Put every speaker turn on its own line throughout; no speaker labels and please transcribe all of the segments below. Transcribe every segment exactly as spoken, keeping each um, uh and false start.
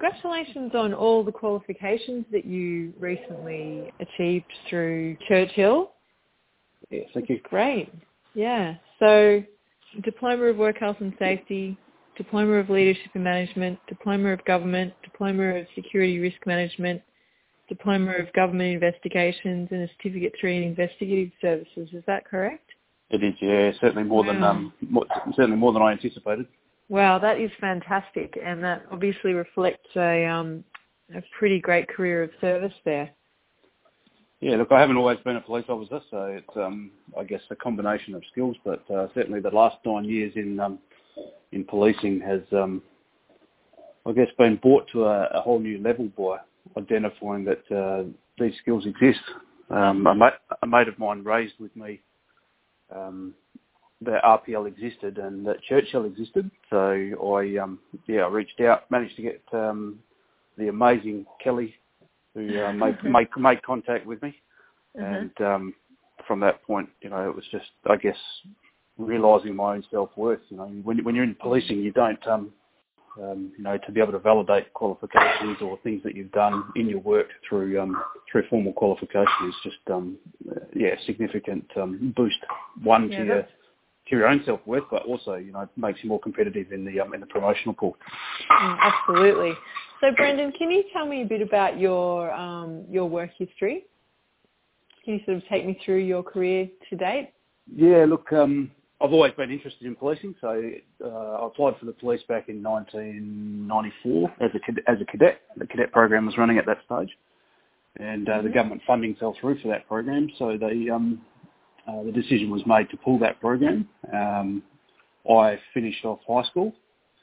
congratulations on all the qualifications that you recently achieved through Churchill.
Yeah, thank you.
Great. Yeah. So, Diploma of Work Health and Safety, Diploma of Leadership and Management, Diploma of Government, Diploma of Security Risk Management, Diploma of Government Investigations, and a Certificate three in Investigative Services. Is that correct?
It is, yeah, certainly more
Wow.
than um, more, certainly more than I anticipated.
Wow, that is fantastic, and that obviously reflects a um, a pretty great career of service there.
Yeah, look, I haven't always been a police officer, so it's um, I guess a combination of skills, but uh, certainly the last nine years in um, in policing has um, I guess been brought to a, a whole new level by identifying that uh, these skills exist. Um, a, mate, a mate of mine raised with me um, that R P L existed and that Churchill existed. So I, um, yeah, I reached out, managed to get um, the amazing Kelly, who uh, made, made made contact with me,
uh-huh.
and um, from that point, you know, it was just, I guess, realising my own self-worth. You know, when when you're in policing, you don't, um, um, you know, to be able to validate qualifications or things that you've done in your work through um, through formal qualification is just, um, uh, yeah, significant um, boost. One
yeah,
to your to your own self-worth, but also, you know, makes you more competitive in the um, in the promotional pool.
Mm, absolutely. So, Brendan, can you tell me a bit about your um, your work history? Can you sort of take me through your career to date?
Yeah, look, um, I've always been interested in policing, so uh, I applied for the police back in nineteen ninety-four as a cadet, as a cadet. The cadet program was running at that stage, and uh,
mm-hmm.
the government funding fell through for that program, so they um, uh, the decision was made to pull that program. Um, I finished off high school.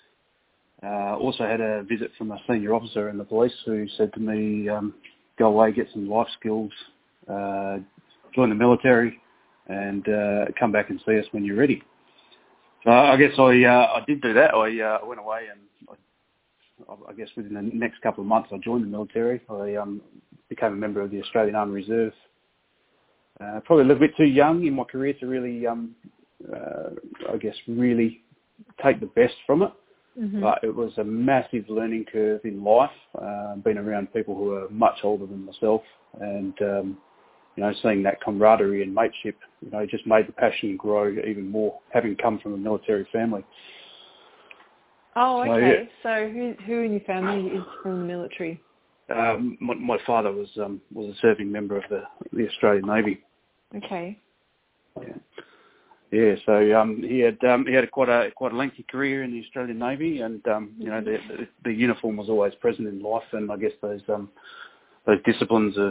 Uh, also had a visit from a senior officer in the police who said to me, um, go away, get some life skills, uh, join the military, and uh, come back and see us when you're ready. So I guess I uh, I did do that. I uh, went away and I, I guess within the next couple of months I joined the military. I um, became a member of the Australian Army Reserve. Uh, probably a little bit too young in my career to really, um, uh, I guess, really take the best from it.
Mm-hmm.
But it was a massive learning curve in life, uh, being around people who are much older than myself, and um, you know, seeing that camaraderie and mateship, you know, just made the passion grow even more, having come from a military family.
Oh,
So,
okay.
yeah.
So who who in your family is from the military?
Um, my, my father was um, was a serving member of the, the Australian Navy.
Okay.
Yeah. Yeah, so um, he had um, he had a quite a quite a lengthy career in the Australian Navy, and um, you know the, the the uniform was always present in life, and I guess those um, those disciplines of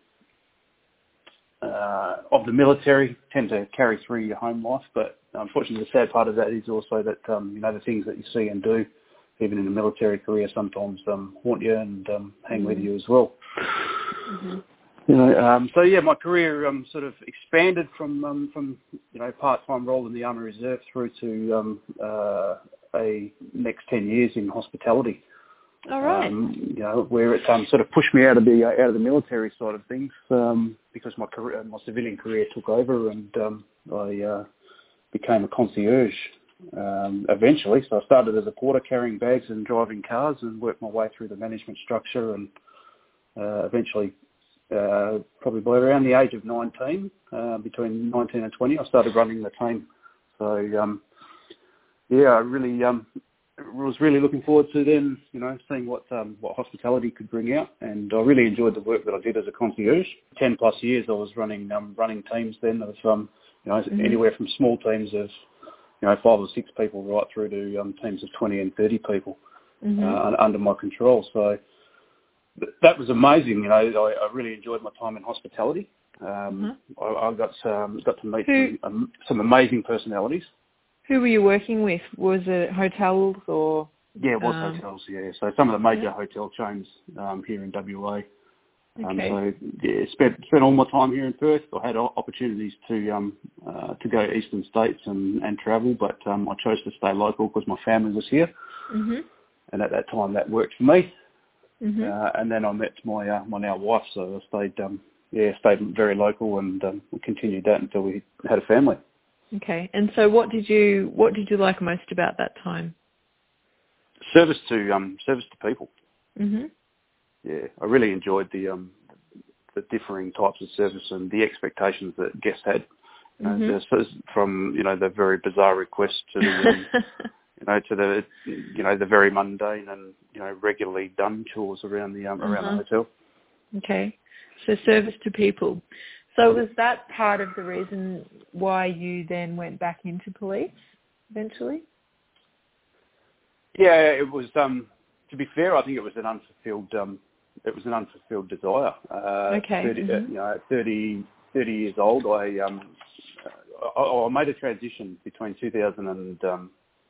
uh, of the military tend to carry through your home life. But unfortunately, the sad part of that is also that um, you know the things that you see and do, even in a military career, sometimes um, haunt you and um, hang mm-hmm. with you as well.
Mm-hmm.
You know, um, so yeah, my career um, sort of expanded from um, from you know part-time role in the Army Reserve through to um, uh, a next ten years in hospitality.
All right.
Um, you know, where it um, sort of pushed me out of the uh, out of the military side of things um, because my career, my civilian career took over, and um, I uh, became a concierge um, eventually. So I started as a porter, carrying bags and driving cars, and worked my way through the management structure, and uh, eventually. Uh, probably by around the age of nineteen, uh, between nineteen and twenty, I started running the team. So, um, yeah, I really um, was really looking forward to then, you know, seeing what um, what hospitality could bring out, and I really enjoyed the work that I did as a concierge. Ten plus years, I was running um, running teams then of um, you know mm-hmm. anywhere from small teams of you know five or six people right through to um, teams of twenty and thirty people mm-hmm. uh, under my control. So. That was amazing, you know. I, I really enjoyed my time in hospitality. Um, mm-hmm. I, I got um, got to meet
who,
some, um, some amazing personalities.
Who were you working with? Was it hotels or?
Yeah, it was
um,
hotels. Yeah, so some of the major
yeah.
hotel chains um, here in W A. Um,
okay.
so yeah, spent spent all my time here in Perth. I had opportunities to um, uh, to go to eastern states and, and travel, but um, I chose to stay local because my family was here,
mm-hmm.
and at that time that worked for me.
Mm-hmm.
Uh, and then I met my uh, my now wife, so I stayed um, yeah stayed very local, and um, we continued that until we had a family.
Okay, and so what did you what did you like most about that time?
Service to um service to people.
Mhm.
Yeah, I really enjoyed the um, the differing types of service and the expectations that guests had. You know,
Mhm.
there's- from you know the very bizarre requests to the um, you know to the you know the very mundane and you know regularly done chores around the um, around
uh-huh.
the hotel.
Okay. So service to people. So was that part of the reason why you then went back into police eventually?
Yeah, it was. Um, to be fair, I think it was an unfulfilled. Um, it was an unfulfilled desire. Uh,
Okay.
thirty, uh,
Mhm.
you know, at thirty, thirty years old, I um, I, I made a transition between two thousand and um,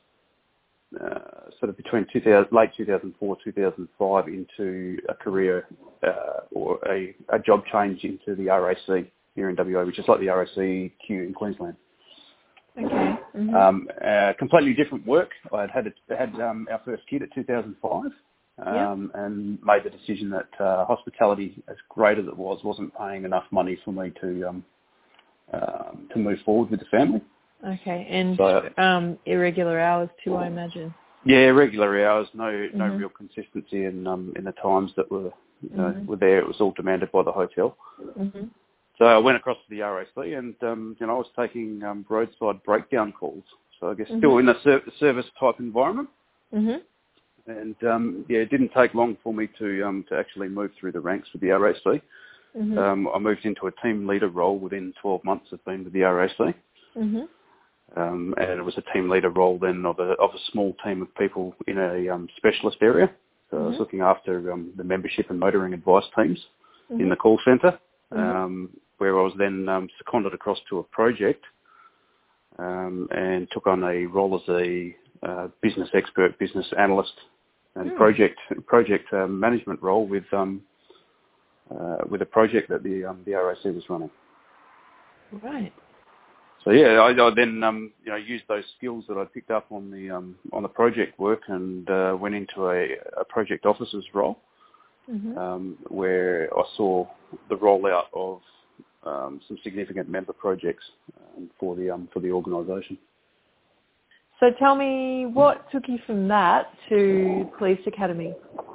uh, sort of between two thousand, late two thousand four, two thousand five into a career uh, or a, a job change into the R A C here in W A, which is like the R A C Q in Queensland.
Okay. Mhm.
Um, uh, completely different work. I had had, a, had um, our first kid at two thousand five, um,
Yep.
and made the decision that uh, hospitality, as great as it was, wasn't paying enough money for me to um, um, to move forward with the family.
Okay. And
So,
um, irregular hours too, I imagine.
yeah, regular hours, no no
Mhm.
real consistency in um, in the times that were you know,
Mhm.
were there. It was all demanded by the hotel.
Mhm.
So I went across to the R A C, and um, you know I was taking um, roadside breakdown calls. So I guess
Mhm.
still in a ser- service type environment.
Mhm.
And um, yeah, it didn't take long for me to um, to actually move through the ranks with the R A C.
Mhm.
Um, I moved into a team leader role within twelve months of being with the R A C,
Mhm.
um, and it was a team leader role then of a of a small team of people in a um, specialist area. So I was
Mhm.
looking after um, the membership and motoring advice teams in
Mhm.
the call centre,
Mhm.
um, where I was then um, seconded across to a project um, and took on a role as a uh, business expert, business analyst, and
Mm.
project project um, management role with um, uh, with a project that the um, the R A C was running.
Right.
So yeah, I, I then um, you know used those skills that I picked up on the um, on the project work and uh, went into a, a project officer's role,
Mhm.
um, where I saw the rollout of um, some significant member projects um, for the um, for the organisation.
So tell me, what took you from that to police academy?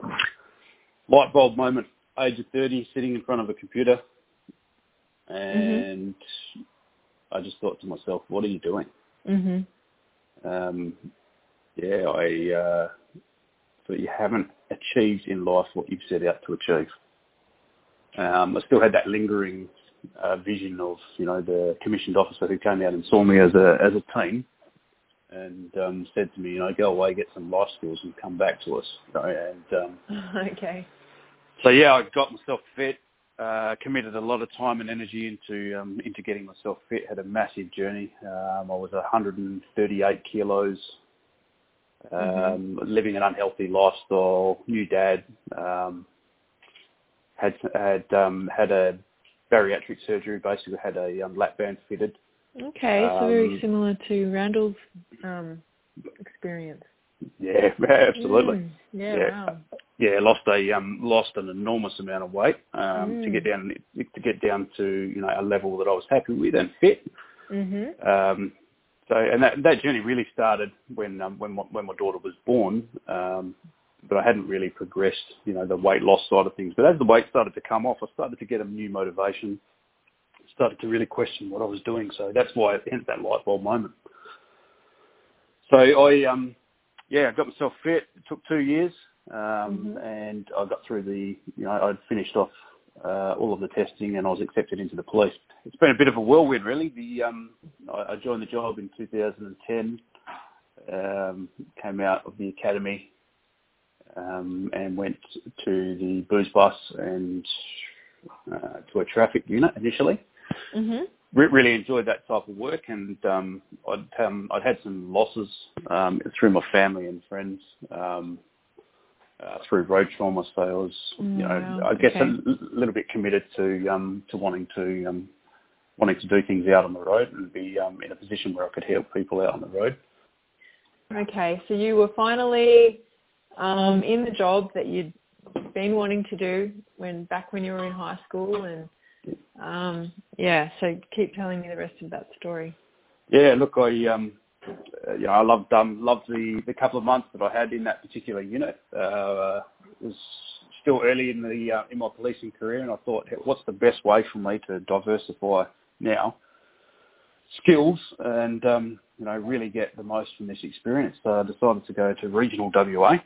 Light bulb moment. Age of thirty, sitting in front of a computer,
Mhm.
and I just thought to myself, "What are you doing?"
Mhm.
Um, yeah, I uh, thought you haven't achieved in life what you've set out to achieve. Um, I still had that lingering uh, vision of, you know, the commissioned officer who came out and saw me as a as a teen and um, said to me, you know, go away, get some life skills, and come back to us. You know, and um,
Okay.
so yeah, I got myself fit. Uh, committed a lot of time and energy into um, into getting myself fit. Had a massive journey. Um, I was one hundred thirty-eight kilos, um,
Mhm.
living an unhealthy lifestyle. New dad. Um, had had um, had a bariatric surgery. Basically, had a um, lap band fitted.
Okay, so very
Um,
similar to Randall's um, experience.
yeah, absolutely.
Mm. Yeah.
Yeah,
Wow.
yeah. Lost a um, lost an enormous amount of weight um, to get
Mm.
down to get down to you know a level that I was happy with and fit.
Mhm.
Um, so, and that that journey really started when um, when my, when my daughter was born. Um, but I hadn't really progressed, you know, the weight loss side of things. But as the weight started to come off, I started to get a new motivation. Started to really question what I was doing. So that's why it hit that light bulb moment. So I, um, yeah, I got myself fit. It took two years, um,
Mhm.
and I got through the, you know, I'd finished off uh, all of the testing, and I was accepted into the police. It's been a bit of a whirlwind, really. The um, I, I joined the job in two thousand ten. Um, came out of the academy. Um, and went to the booze bus and uh, to a traffic unit initially.
Mhm.
Re- really enjoyed that type of work, and um, I'd um, I'd had some losses um, through my family and friends um, uh, through road trauma. So I was,
Oh,
you know,
wow.
I guess
Okay.
a l- little bit committed to um, to wanting to um, wanting to do things out on the road and be um, in a position where I could help people out on the road.
Okay, so you were finally um, in the job that you'd been wanting to do when back when you were in high school, and um, yeah. So keep telling me the rest of that story.
Yeah, look, I um, uh, you know, I loved um, loved the, the couple of months that I had in that particular unit. Uh, it was still early in the uh, in my policing career, and I thought, hey, what's the best way for me to diversify now skills and um, you know really get the most from this experience? So I decided to go to regional W A,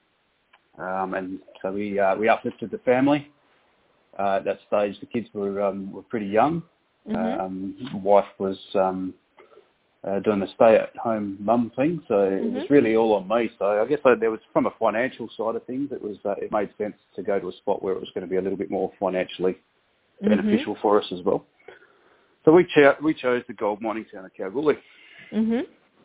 um, and so we uh, we uplifted the family. Uh, at that stage, the kids were um, were pretty young.
Mm-hmm.
Um, wife was um, uh, doing the stay-at-home mum thing, so mm-hmm. it was really all on me. So I guess I, there was, from a financial side of things, it was uh, it made sense to go to a spot where it was going to be a little bit more financially mm-hmm. beneficial for us as well. So we cho- we chose the gold mining town of Kalgoorlie.
Mm-hmm.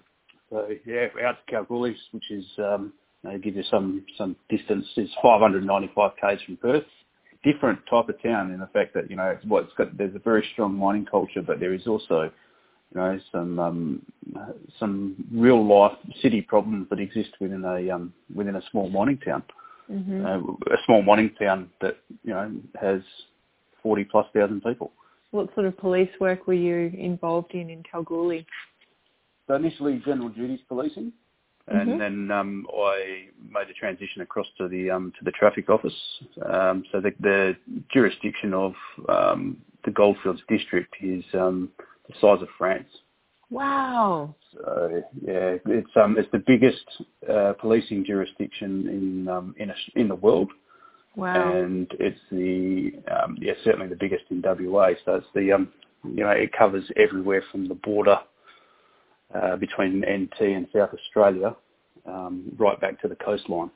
So yeah, out to Kalgoorlie, which is um, you know, give you some some distance, is five hundred ninety-five k's from Perth. Different type of town in the fact that you know it's, well, it's got there's a very strong mining culture, but there is also you know some um, some real life city problems that exist within a um, within a small mining town. Mm-hmm. Uh, a small mining town that you know has forty plus thousand people.
What sort of police work were you involved in in Kalgoorlie?
So initially general duties policing. And
mm-hmm.
then um, I made the transition across to the um, to the traffic office. Um, so the, the jurisdiction of um, the Goldfields district is um, the size of France.
Wow!
So yeah, it's um it's the biggest uh, policing jurisdiction in um, in a, in the world.
Wow!
And it's the um, yeah certainly the biggest in W A. So it's the um you know it covers everywhere from the border. Uh, between N T and South Australia, um, right back to the coastline.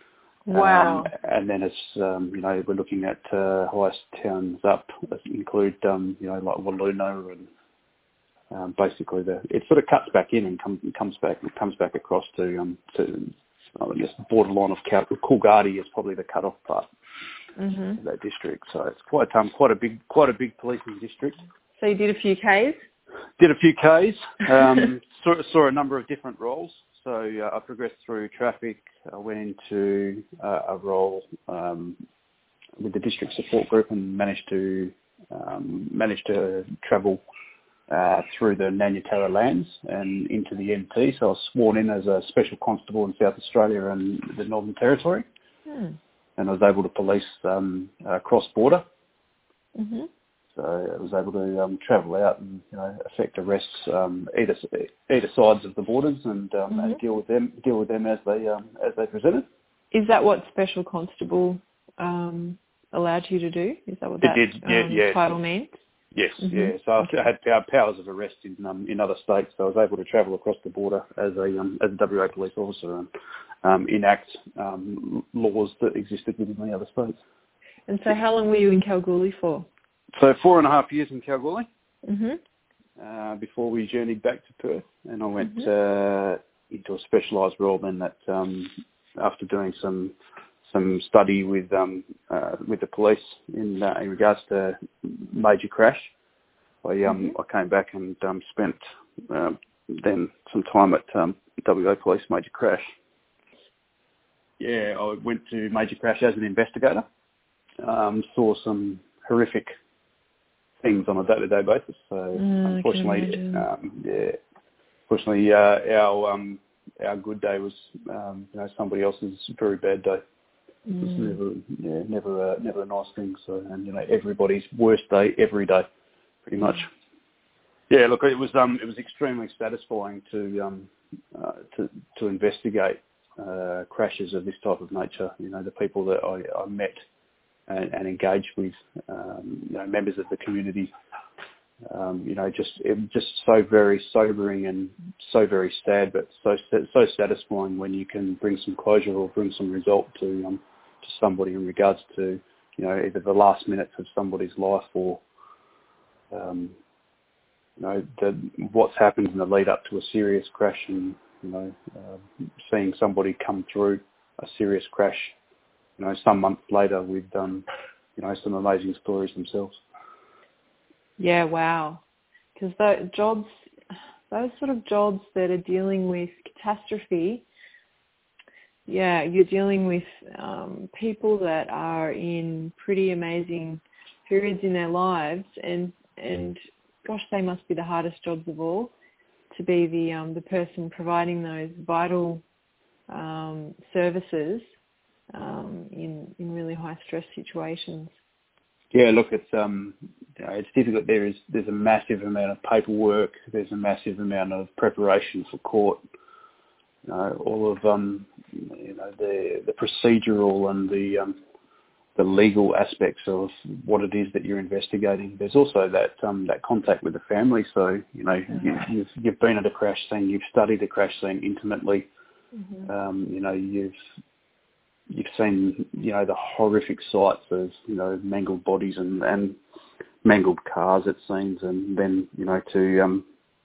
Wow.
Um, and then it's, um, you know, we're looking at uh, highest towns up, that include, um, you know, like Walloona and um, basically the, it sort of cuts back in and come, comes back comes back across to, um, to I guess, the borderline of Cal- Coolgardie is probably the cut-off part
mm-hmm.
of that district. So it's quite, um, quite a big quite a big policing district.
So you did a few Ks?
Did a few Ks, um, saw, saw a number of different roles. So uh, I progressed through traffic. I went into uh, a role um, with the district support group and managed to um, managed to travel uh, through the Nanyatara lands and into the N T. So I was sworn in as a special constable in South Australia and the Northern Territory, hmm. and I was able to police um, uh, cross-border.
Mm-hmm.
So I was able to um, travel out and you know effect arrests um, either either sides of the borders and, um,
mm-hmm.
and deal with them deal with them as they um, as they presented.
Is that what Special Constable um, allowed you to do? Is that what that
it did, yeah,
um,
yeah.
title means?
Yes,
mm-hmm.
yeah. So okay. I had powers of arrest in um, in other states, so I was able to travel across the border as a um, as a W A police officer and um, enact um, laws that existed within the other states.
And so, how long were you in Kalgoorlie for?
So four and a half years in Kalgoorlie
mm-hmm.
uh, before we journeyed back to Perth, and I went
mm-hmm.
uh, into a specialised role. Then that um, after doing some some study with um, uh, with the police in uh, in regards to major crash, I um,
mm-hmm.
I came back and um, spent uh, then some time at um, W A Police Major Crash. Yeah, I went to Major Crash as an investigator. Um, saw some horrific things on a day-to-day basis. So
mm,
unfortunately, um, yeah, unfortunately, uh, our um, our good day was um, you know somebody else's very bad day. Mm. It was never, yeah, never, a, never a nice thing. So, and you know, everybody's worst day every day, pretty much. Yeah, look, it was um, it was extremely satisfying to um, uh, to to investigate uh, crashes of this type of nature. You know, the people that I, I met. And, and engage with, um, you know, members of the community. Um, you know, just it was just so very sobering and so very sad, but so so satisfying when you can bring some closure or bring some result to um, to somebody in regards to, you know, either the last minutes of somebody's life or, um, you know, the, what's happened in the lead up to a serious crash, and you know, uh, seeing somebody come through a serious crash. You know, some months later with, um, you know, some amazing stories themselves.
Yeah, wow. Because those jobs, those sort of jobs that are dealing with catastrophe, yeah, you're dealing with um, people that are in pretty amazing periods in their lives, and and gosh, they must be the hardest jobs of all, to be the um, the person providing those vital um, services. Um, in, in really high high stress situations?
Yeah, look, it's um, you know, it's difficult. There is there's a massive amount of paperwork. There's a massive amount of preparation for court. You know, all of um, you know, the the procedural and the um, the legal aspects of what it is that you're investigating. There's also that um, that contact with the family. So you know, mm-hmm. you, you've you've been at a crash scene. You've studied the crash scene intimately. Mm-hmm. Um, you know, you've You've seen, you know, the horrific sights of, you know, mangled bodies and, and mangled cars, it seems, and then, you know, to um,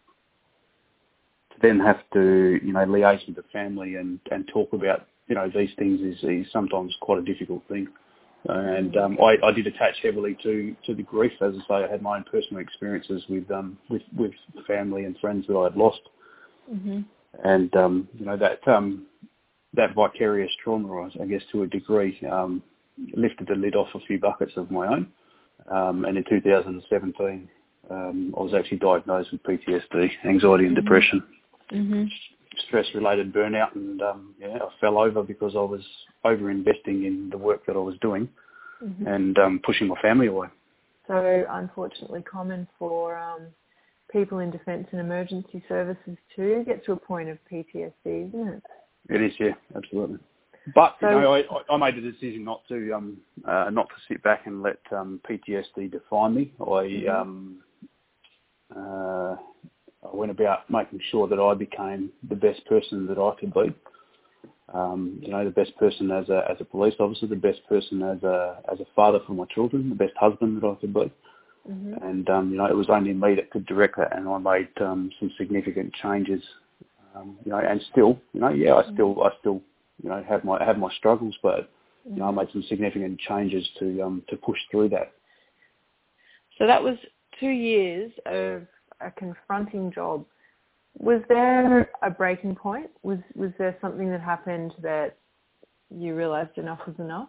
to then have to, you know, liaise with the family and, and talk about, you know, these things is, is sometimes quite a difficult thing. And um, I, I did attach heavily to, to the grief. As I say, I had my own personal experiences with um with, with family and friends that I had lost, mm-hmm. and um, you know that um. that vicarious trauma, I guess, to a degree, um, lifted the lid off a few buckets of my own. Um, and in two thousand seventeen, um, I was actually diagnosed with P T S D, anxiety and mm-hmm. depression, mm-hmm. stress-related burnout, and um, yeah, I fell over because I was over-investing in the work that I was doing mm-hmm. and um, pushing my family away.
So, unfortunately, common for um, people in defence and emergency services to get to a point of P T S D, isn't it?
It is, yeah, absolutely. But so, you know, I, I made the decision not to um, uh, not to sit back and let um, P T S D define me. I mm-hmm. um, uh, I went about making sure that I became the best person that I could be. Um, you know, the best person as a as a police officer, the best person as a as a father for my children, the best husband that I could be. Mm-hmm. And um, you know, it was only me that could direct that, and I made um, some significant changes. Um, you know, and still, you know, yeah, I still, I still, you know, have my have my struggles, but you know, I made some significant changes to um, to push through that.
So that was two years of a confronting job. Was there a breaking point? Was was there something that happened that you realised enough was enough?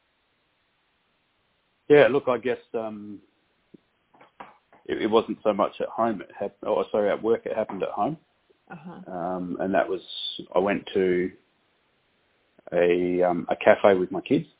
Yeah, look, I guess um, it, it wasn't so much at home. It happened, oh, sorry, at work. It happened at home. Uh-huh. Um, and that was, I went to a um, a cafe with my kids,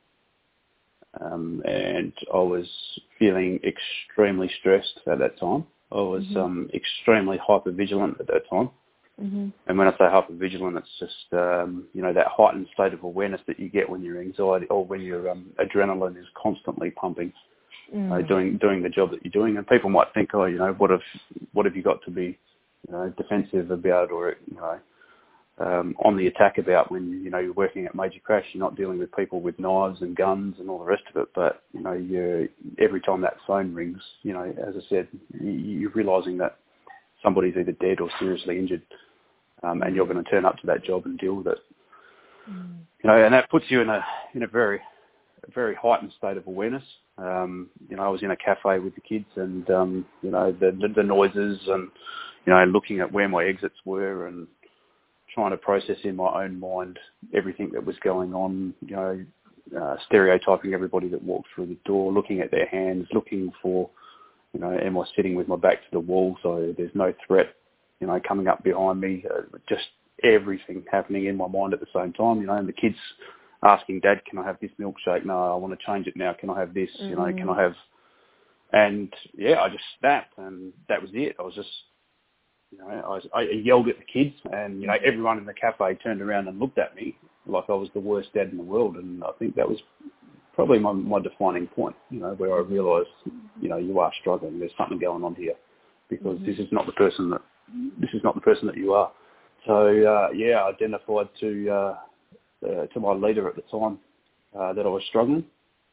um, and I was feeling extremely stressed at that time. I was mm-hmm. um, extremely hypervigilant at that time. Mm-hmm. And when I say hypervigilant, it's just, um, you know, that heightened state of awareness that you get when your anxiety or when your um, adrenaline is constantly pumping, mm-hmm. uh, doing doing the job that you're doing. And people might think, oh, you know, what have, what have you got to be, you know, defensive about, or, you know, um, on the attack about when, you know, you're working at Major Crash, you're not dealing with people with knives and guns and all the rest of it. But, you know, you're, every time that phone rings, you know, as I said, you, you're realising that somebody's either dead or seriously injured, um, and you're going to turn up to that job and deal with it. Mm. You know, and that puts you in a in a very a very heightened state of awareness. Um, you know, I was in a cafe with the kids, and um, you know, the, the the noises, and you know, looking at where my exits were, and trying to process in my own mind everything that was going on. You know, uh, stereotyping everybody that walked through the door, looking at their hands, looking for, you know, am I sitting with my back to the wall so there's no threat, you know, coming up behind me? Uh, just everything happening in my mind at the same time, you know, and the kids asking, Dad, can I have this milkshake? No, I want to change it now. Can I have this? Mm-hmm. You know, can I have... And, yeah, I just snapped, and that was it. I was just, you know, I, was, I yelled at the kids, and, you know, everyone in the cafe turned around and looked at me like I was the worst dad in the world, and I think that was probably my, my defining point, you know, where I realised, you know, you are struggling. There's something going on here, because mm-hmm. this is not the person that this is not the person that you are. So uh, yeah, I identified to uh, uh, to my leader at the time uh, that I was struggling,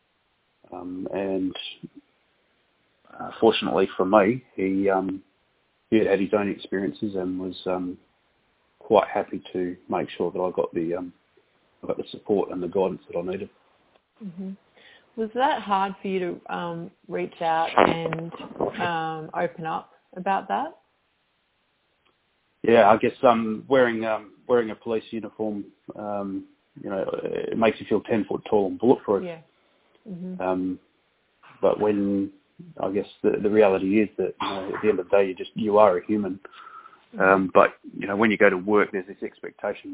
um, and uh, fortunately for me, he um, he had had his own experiences and was um, quite happy to make sure that I got the um, I got the support and the guidance that I needed.
Mm-hmm. Was that hard for you to um, reach out and um, open up about that?
Yeah, I guess um, wearing um, wearing a police uniform, um, you know, it makes you feel ten foot tall and bulletproof.
Yeah. Mm-hmm.
Um, but when I guess the, the reality is that, you know, at the end of the day, you just you are a human. Mm-hmm. Um, but you know, when you go to work, there's this expectation that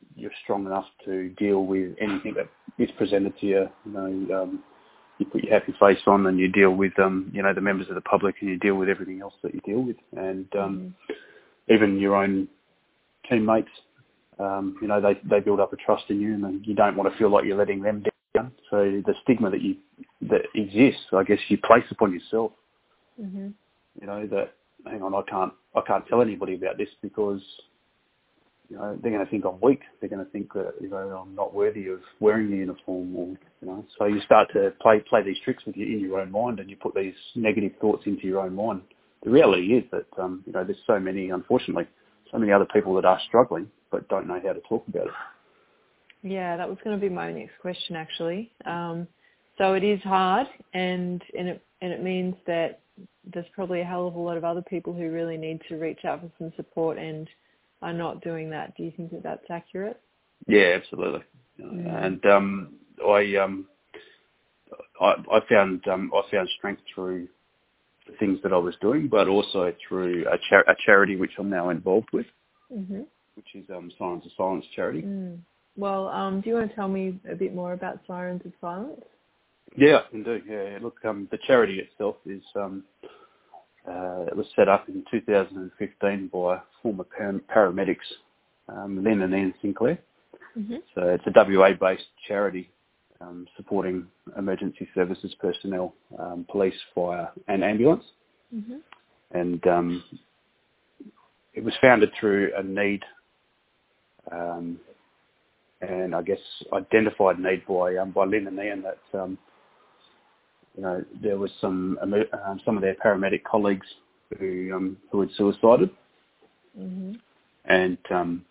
you're strong enough to deal with anything that is presented to you. You know, um, you put your happy face on and you deal with, um, you know, the members of the public, and you deal with everything else that you deal with. And um, mm-hmm. even your own teammates, um, you know, they, they build up a trust in you, and then you don't want to feel like you're letting them down. So the stigma that you that exists, I guess, you place upon yourself. Mm-hmm. You know, that, hang on, I can't I can't tell anybody about this because, you know, they're going to think I'm weak. They're going to think that, you know, I'm not worthy of wearing the uniform, or, you know. So you start to play play these tricks with you in your own mind, and you put these negative thoughts into your own mind. The reality is that, um, you know, there's so many, unfortunately, so many other people that are struggling but don't know how to talk about it.
Yeah, that was going to be my next question, actually. Um, so it is hard, and and it and it means that there's probably a hell of a lot of other people who really need to reach out for some support and are not doing that. Do you think that that's accurate?
Yeah, absolutely. Mm. And um, I, um, I I found um, I found strength through the things that I was doing, but also through a, char- a charity which I'm now involved with, mm-hmm. which is um, Sirens of Silence charity.
Mm. Well, um, do you want to tell me a bit more about Sirens of Silence?
Yeah, I can do. Yeah, look, um, the charity itself is um, uh, it was set up in two thousand fifteen by former par- paramedics um, Lynn and Ian Sinclair. Mm-hmm. So it's a W A-based charity um, supporting emergency services personnel, um, police, fire, and ambulance. Mm-hmm. And um, it was founded through a need. Um, and I guess identified need by um, by Lynn and Ian that um, you know there was some um, some of their paramedic colleagues who um, who had suicided, mm-hmm. and um,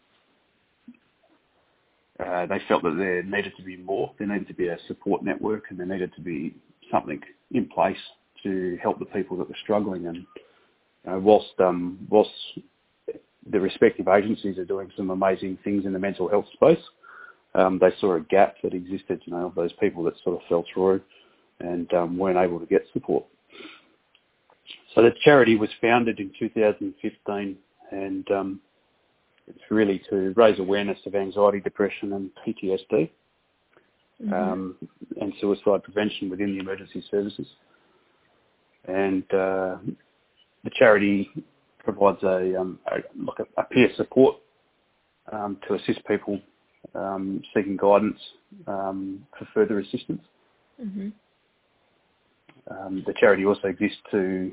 uh, they felt that there needed to be more. There needed to be a support network, and there needed to be something in place to help the people that were struggling. And you know, whilst um, whilst the respective agencies are doing some amazing things in the mental health space, Um, they saw a gap that existed, you know, of those people that sort of fell through and um, weren't able to get support. So the charity was founded in two thousand fifteen, and um, it's really to raise awareness of anxiety, depression and P T S D, mm-hmm. um, and suicide prevention within the emergency services. And uh, the charity provides a, um, a, like a, a peer support um, to assist people Um, seeking guidance um, for further assistance. Mm-hmm. Um, the charity also exists to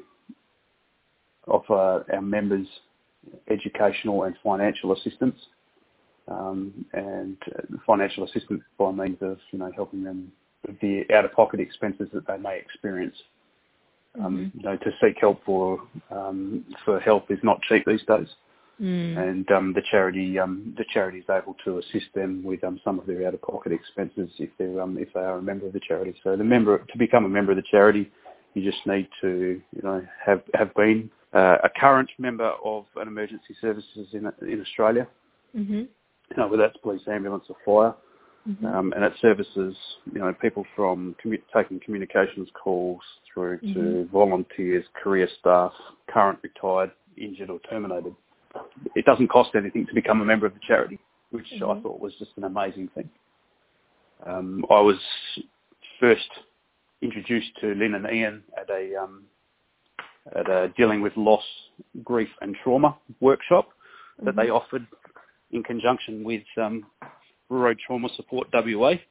offer our members educational and financial assistance, um, and financial assistance by means of, you know, helping them with the out-of-pocket expenses that they may experience. Mm-hmm. Um, you know, to seek help for um, for help is not cheap these days. Mm. And um, the charity, um, the charity is able to assist them with um, some of their out-of-pocket expenses if they're um, if they are a member of the charity. So the member to become a member of the charity, you just need to, you know, have have been uh, a current member of an emergency services in in Australia. Mm-hmm. You know, whether that's police, ambulance, or fire, mm-hmm. um, and it services, you know, people from commu- taking communications calls through mm-hmm. to volunteers, career staff, current, retired, injured, or terminated. It doesn't cost anything to become a member of the charity, which mm-hmm. I thought was just an amazing thing. Um, I was first introduced to Lynn and Ian at a um, at a dealing with loss, grief and trauma workshop mm-hmm. that they offered in conjunction with um, Road Trauma Support W A,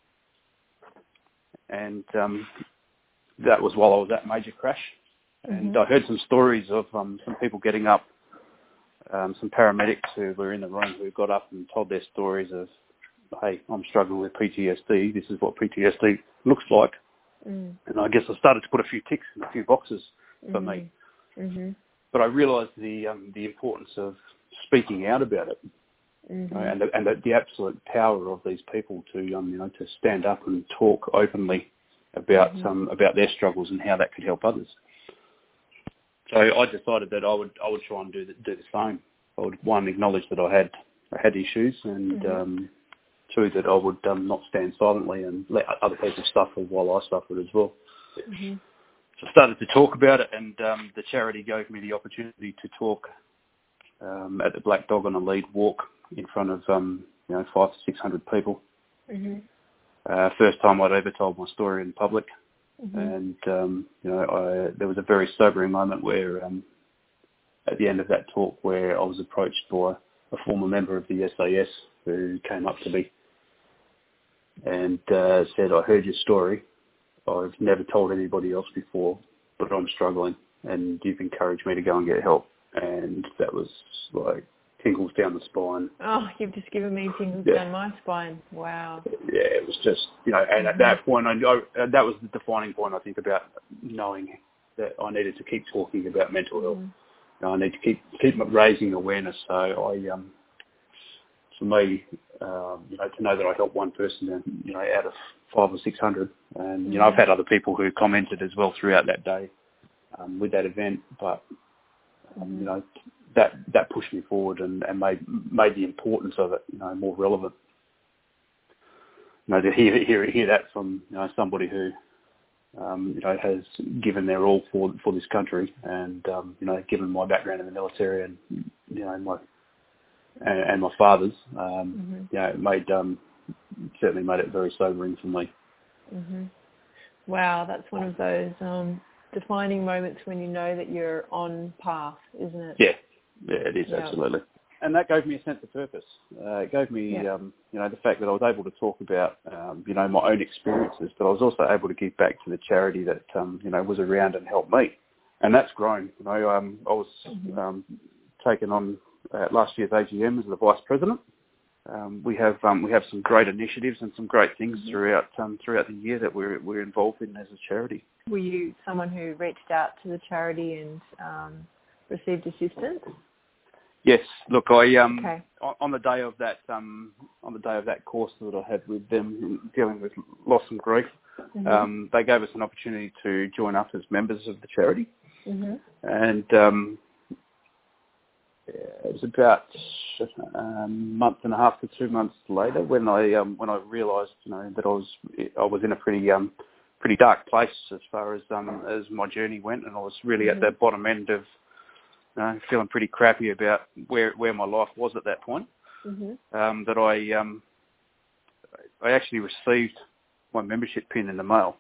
and um, that was while I was at Major Crash, mm-hmm. and I heard some stories of um, some people getting up. Um, some paramedics who were in the room who got up and told their stories of, hey, I'm struggling with P T S D. This is what P T S D looks like. Mm. And I guess I started to put a few ticks in a few boxes for mm-hmm. me. Mm-hmm. But I realised the um, the importance of speaking out about it, mm-hmm. uh, and the, and the, the absolute power of these people to um, you know to stand up and talk openly about mm-hmm. um, about their struggles and how that could help others. So I decided that I would I would try and do the, do the same. I would, one, acknowledge that I had I had issues, and mm-hmm. um, two, that I would um, not stand silently and let other people suffer while I suffered as well. Mm-hmm. So I started to talk about it, and um, the charity gave me the opportunity to talk um, at the Black Dog on a Lead walk in front of um, you know, five to six hundred people.
Mm-hmm.
Uh, first time I'd ever told my story in public.
Mm-hmm.
And, um, you know, I, there was a very sobering moment where, um, at the end of that talk, where I was approached by a former member of the S A S who came up to me and uh, said, I heard your story. I've never told anybody else before, but I'm struggling, and you've encouraged me to go and get help. And that was like tingles down the spine.
Oh, you've just given me tingles
Yeah.
down my spine. Wow.
Yeah, it was just, you know, and
Mm-hmm.
at that point, I, I, that was the defining point, I think, about knowing that I needed to keep talking about mental health.
Mm-hmm.
You know, I need to keep keep raising awareness. So I, um, for me, um, you know, to know that I helped one person, you know, out of five or six hundred, and you know, I've had other people who commented as well throughout that day um, with that event, but um,
Mm-hmm.
you know, that that pushed me forward and, and made made the importance of it, you know, more relevant. You know, to hear hear hear that from, you know, somebody who um, you know, has given their all for for this country, and um, you know, given my background in the military and you know my and, and my father's, um,
Mm-hmm.
you know, it made um, certainly made it very sobering for me.
Mm-hmm. Wow, that's one of those um, defining moments when you know that you're on path, isn't it?
Yeah, yeah, it is,
Yeah.
absolutely. And that gave me a sense of purpose. Uh, it gave me,
Yeah.
um, you know, the fact that I was able to talk about, um, you know, my own experiences, but I was also able to give back to the charity that, um, you know, was around and helped me. And that's grown. You know, um, I was
Mm-hmm.
um, taken on at last year's A G M as the vice president. Um, we have um, we have some great initiatives and some great things
Mm-hmm.
throughout um, throughout the year that we're we're involved in as a charity.
Were you someone who reached out to the charity and um, received assistance?
Yes, look, I um
Okay.
on on the day of that um on the day of that course that I had with them dealing with loss and grief,
Mm-hmm.
um, they gave us an opportunity to join up as members of the charity,
Mm-hmm.
and um, yeah, it was about a month and a half to two months later when I um when I realised, you know, that I was I was in a pretty um pretty dark place as far as um as my journey went, and I was really
Mm-hmm.
at the bottom end of, you know, feeling pretty crappy about where where my life was at that point.
Mm-hmm.
Um, that I um I actually received my membership pin in the mail,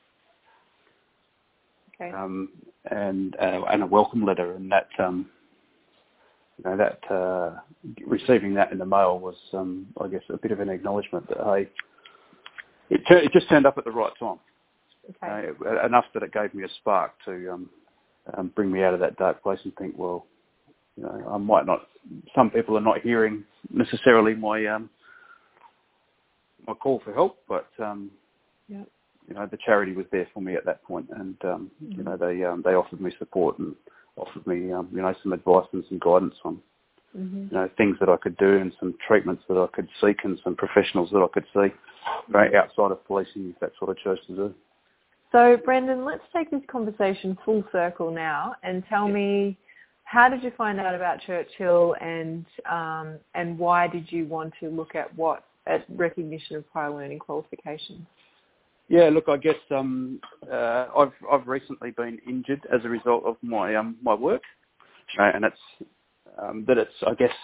Okay.
um, and uh, and a welcome letter, and that um you know that uh, receiving that in the mail was um I guess a bit of an acknowledgement that hey, it tur- it just turned up at the right time.
Okay.
Uh, enough that it gave me a spark to um, um bring me out of that dark place and think, well, you know, I might not. Some people are not hearing necessarily my um, my call for help, but um,
Yep.
you know, the charity was there for me at that point, and um,
Mm-hmm.
you know, they um, they offered me support and offered me um, you know, some advice and some guidance on,
Mm-hmm.
you know, things that I could do and some treatments that I could seek and some professionals that I could see, right, outside of policing, if that's what I chose to do.
So, Brendan, let's take this conversation full circle now and tell
Yeah.
me, how did you find out about Churchill, and um, and why did you want to look at what at recognition of prior learning qualifications?
Yeah, look, I guess um, uh, I've I've recently been injured as a result of my um, my work, uh, and it's um, that it's I guess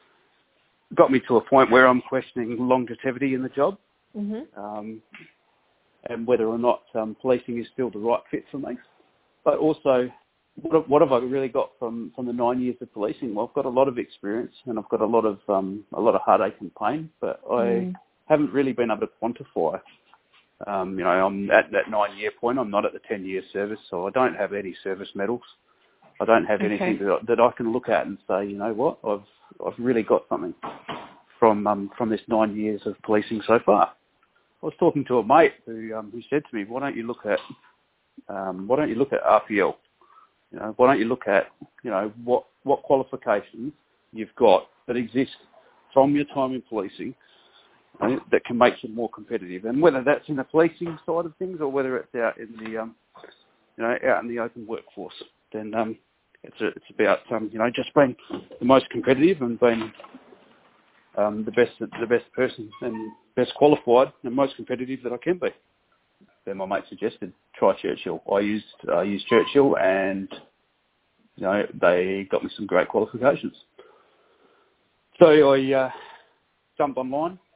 got me to a point where I'm questioning longevity in the job,
Mm-hmm.
um, and whether or not um, policing is still the right fit for me. But also, what have, what have I really got from, from the nine years of policing? Well, I've got a lot of experience, and I've got a lot of um, a lot of heartache and pain, but I
Mm.
haven't really been able to quantify. Um, you know, I'm at that nine-year point. I'm not at the ten-year service, so I don't have any service medals. I don't have
Okay.
anything that I, that I can look at and say, you know what, I've I've really got something from um, from this nine years of policing so far. I was talking to a mate who um, who said to me, why don't you look at um, why don't you look at R P L? You know, why don't you look at, you know, what what qualifications you've got that exist from your time in policing, you know, that can make you more competitive, and whether that's in the policing side of things or whether it's out in the um, you know, out in the open workforce, then um, it's a, it's about um, you know, just being the most competitive and being um, the best the best person and best qualified and most competitive that I can be. Then my mate suggested try Churchill. I used I used Churchill, and you know, they got me some great qualifications. So I uh, jumped online,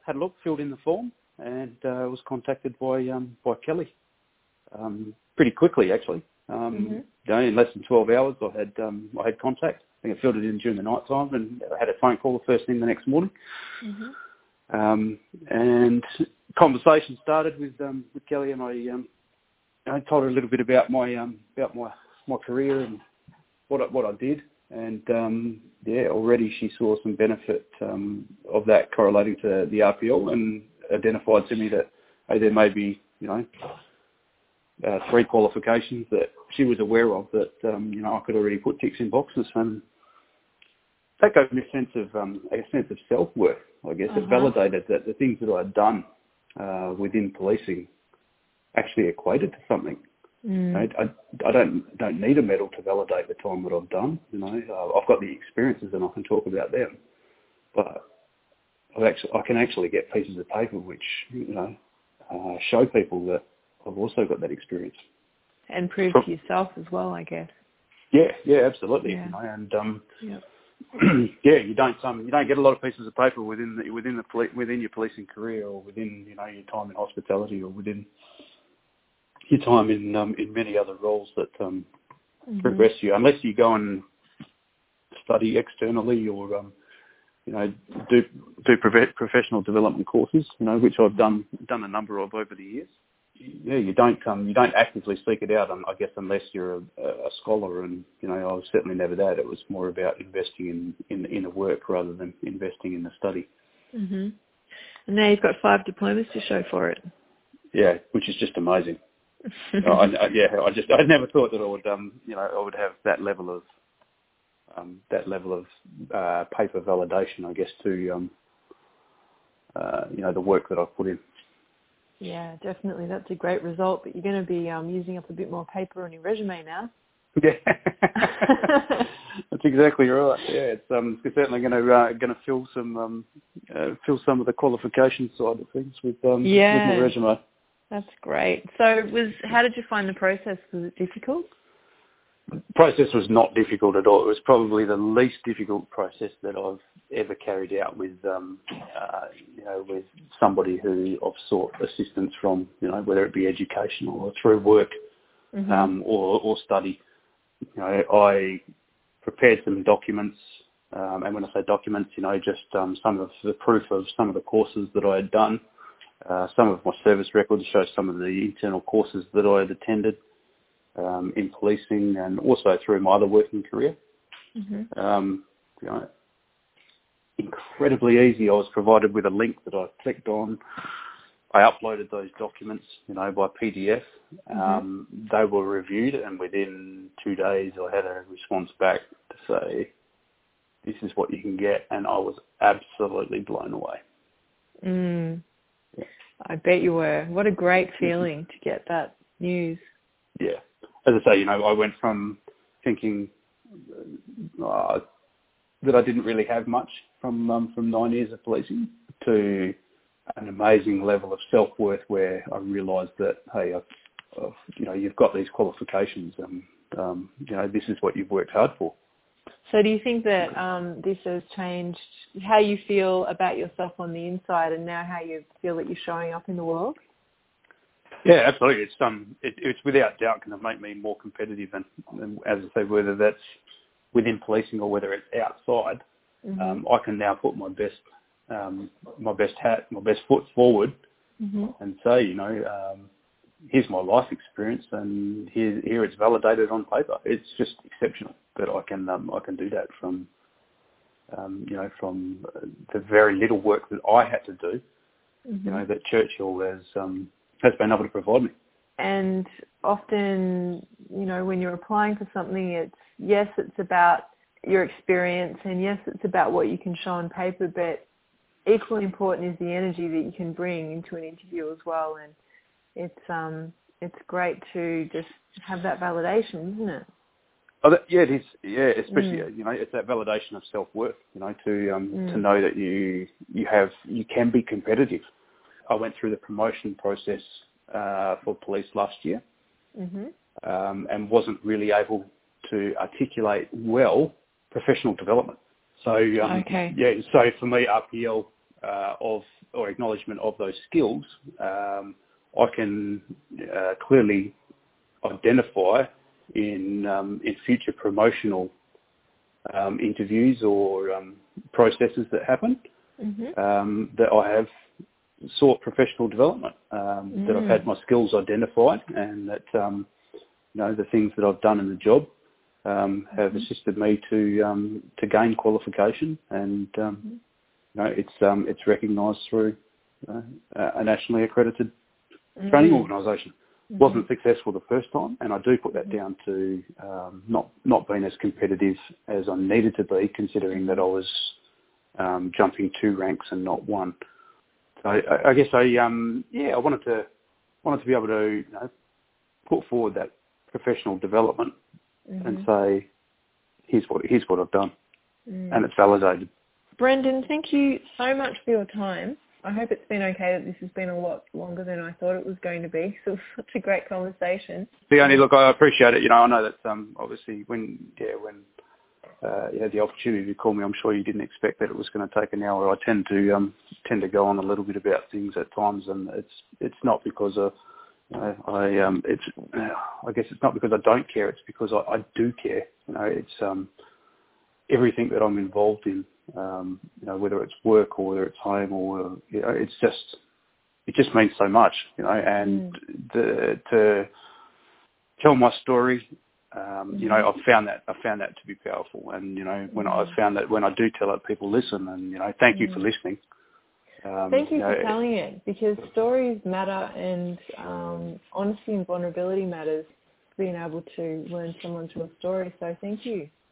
had a look, filled in the form, and uh, was contacted by um, by Kelly um, pretty quickly, actually. Um,
Mm-hmm.
you know, in less than twelve hours, I had um, I had contact. I think I filled it in during the night time, and I had a phone call the first thing the next morning.
Mm-hmm.
Um, and conversation started with um, with Kelly, and I um, I told her a little bit about my um, about my my career and what I, what I did, and um, yeah, already she saw some benefit um, of that correlating to the R P L, and identified to me that hey, there may be you know uh, three qualifications that she was aware of that um, you know I could already put ticks in boxes, and that gave me a sense of um, a sense of self-worth, I guess.
Uh-huh.
It validated that the things that I'd done uh, within policing actually equated to something.
Mm.
I, I, I don't don't need a medal to validate the time that I've done. You know, uh, I've got the experiences and I can talk about them, but I've actually I can actually get pieces of paper which you know uh, show people that I've also got that experience
And prove
From,
to yourself as well, I guess.
Yeah, yeah, absolutely.
Yeah.
You know, and um,
Yep.
yeah, you don't um, you don't get a lot of pieces of paper within the, within the poli- within your policing career, or within you know your time in hospitality, or within your time in um, in many other roles that um,
Mm-hmm.
progress you, unless you go and study externally, or um, you know do do prof- professional development courses, you know, which I've done done a number of over the years. Yeah, you don't um, you don't actively seek it out, um, I guess, unless you're a, a scholar, and you know I was certainly never that. It was more about investing in in, in the work rather than investing in the study.
Mm-hmm. And now you've got five diplomas to show for it.
Yeah, which is just amazing. I, I, yeah, I just I never thought that I would um you know I would have that level of um that level of uh, paper validation, I guess, to um uh, you know the work that I've put in.
Yeah, definitely. That's a great result, but you're going to be um, using up a bit more paper on your resume now.
Yeah, that's exactly right. Yeah, it's um, it's certainly going to uh, going to fill some um, uh, fill some of the qualification side of things with um,
yeah,
with my resume.
That's great. So, was how did you find the process? Was it difficult?
The process was not difficult at all. It was probably the least difficult process that I've ever carried out with um, uh, you know with somebody who I've sought assistance from. You know, whether it be educational or through work
Mm-hmm.
um, or or study. You know, I prepared some documents, um, and when I say documents, you know, just um, some of the proof of some of the courses that I had done, uh, some of my service records show some of the internal courses that I had attended um, in policing, and also through my other working career.
Mm-hmm.
Um, you know, incredibly easy. I was provided with a link that I clicked on. I uploaded those documents, you know, by P D F. Um, mm-hmm. They were reviewed, and within two days I had a response back to say, this is what you can get, and I was absolutely blown away.
Mm.
Yeah.
I bet you were. What a great feeling to get that news.
Yeah. As I say, you know, I went from thinking uh, that I didn't really have much from um, from nine years of policing to an amazing level of self-worth where I realised that, hey, I've, I've, you know, you've got these qualifications and, um, you know, this is what you've worked hard for.
So do you think that um, this has changed how you feel about yourself on the inside and now how you feel that you're showing up in the world?
Yeah, absolutely. It's um, it, it's without doubt going to make me more competitive, and, and as I say, whether that's within policing or whether it's outside, mm-hmm. um, I can now put my best Um, my best hat, my best foot forward, mm-hmm. and say, you know, um, here's my life experience, and here, here it's validated on paper. It's just exceptional that I can, um, I can do that from, um, you know, from the very little work that I had to do, mm-hmm. you know, that Churchill has, um, has been able to provide me.
And often, you know, when you're applying for something, it's yes, it's about your experience, and yes, it's about what you can show on paper, but equally important is the energy that you can bring into an interview as well, and it's um it's great to just have that validation, isn't it?
Oh, that, yeah, it is. Yeah, especially
mm.
you know, it's that validation of self-worth. You know, to um
mm.
to know that you you have you can be competitive. I went through the promotion process uh, for police last year, mm-hmm. um, and wasn't really able to articulate well professional development. So um,
okay.
yeah, so for me, R P L uh, of or acknowledgement of those skills, um, I can uh, clearly identify in um, in future promotional um, interviews or um, processes that happen
Mm-hmm.
um, that I have sought professional development, um,
Mm.
that I've had my skills identified, and that um, you know the things that I've done in the job um, have
Mm-hmm.
assisted me to um, to gain qualification, and um,
Mm-hmm.
you know it's um, it's recognised through uh, a nationally accredited
Mm-hmm.
training organisation.
Mm-hmm.
Wasn't successful the first time, and I do put that
Mm-hmm.
down to um, not not being as competitive as I needed to be, considering that I was um, jumping two ranks and not one. So I, I guess I um yeah I wanted to wanted to be able to you know, put forward that professional development
Mm-hmm.
and say here's what here's what I've done,
Mm.
and it's validated.
Brendan, thank you so much for your time. I hope it's been okay that this has been a lot longer than I thought it was going to be. So it was such a great conversation.
The only look, I appreciate it. You know, I know that um obviously when yeah when uh, you had the opportunity to call me, I'm sure you didn't expect that it was going to take an hour. I tend to um tend to go on a little bit about things at times, and it's it's not because of you know, I um it's uh, I guess it's not because I don't care. It's because I, I do care. You know, it's um everything that I'm involved in. Um, you know, whether it's work or whether it's home or you know, it's just it just means so much. You know, and
Mm.
the, to tell my story. Um, you know, I've found that I found that to be powerful, and you know, when
Mm.
I found that when I do tell it, people listen, and you know, thank you
Mm.
for listening. Um,
Thank you,
you
for
know,
telling it, because stories matter, and um, honesty and vulnerability matters. Being able to learn someone's real story. So thank you.